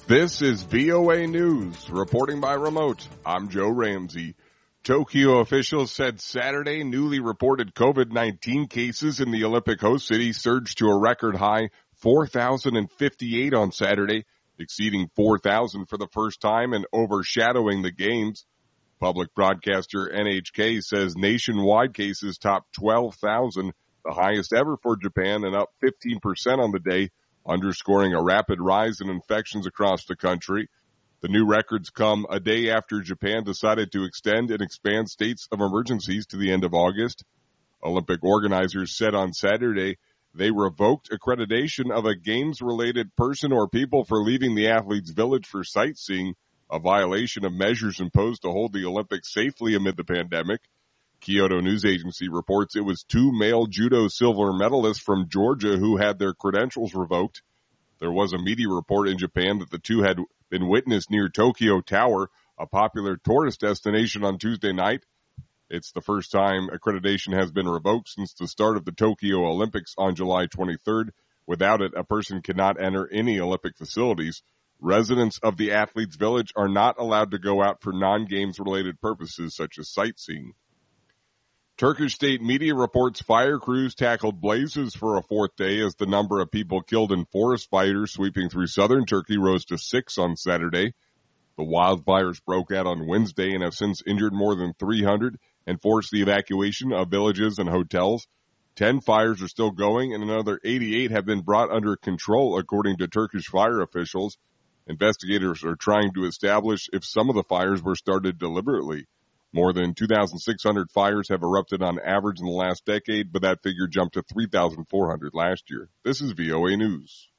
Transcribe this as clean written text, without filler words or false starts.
This is VOA News, reporting by remote. I'm Joe Ramsey. Tokyo officials said Saturday newly reported COVID-19 cases in the Olympic host city surged to a record high 4,058 on Saturday, exceeding 4,000 for the first time and overshadowing the games. Public broadcaster NHK says nationwide cases topped 12,000, the highest ever for Japan, and up 15% on the day, underscoring a rapid rise in infections across the country. The new records come a day after Japan decided to extend and expand states of emergencies to the end of August. Olympic organizers said on Saturday they revoked accreditation of a games-related person or people for leaving the athletes' village for sightseeing, a violation of measures imposed to hold the Olympics safely amid the pandemic. Kyodo News Agency reports it was two male judo silver medalists from Georgia who had their credentials revoked. There was a media report in Japan that the two had been witnessed near Tokyo Tower, a popular tourist destination, on Tuesday night. It's the first time accreditation has been revoked since the start of the Tokyo Olympics on July 23rd. Without it, a person cannot enter any Olympic facilities. Residents of the athletes' village are not allowed to go out for non-games related purposes such as sightseeing. Turkish state media reports fire crews tackled blazes for a fourth day as the number of people killed in forest fires sweeping through southern Turkey rose to 6 on Saturday. The wildfires broke out on Wednesday and have since injured more than 300 and forced the evacuation of villages and hotels. 10 fires are still going and another 88 have been brought under control, according to Turkish fire officials. Investigators are trying to establish if some of the fires were started deliberately. More than 2,600 fires have erupted on average in the last decade, but that figure jumped to 3,400 last year. This is VOA News.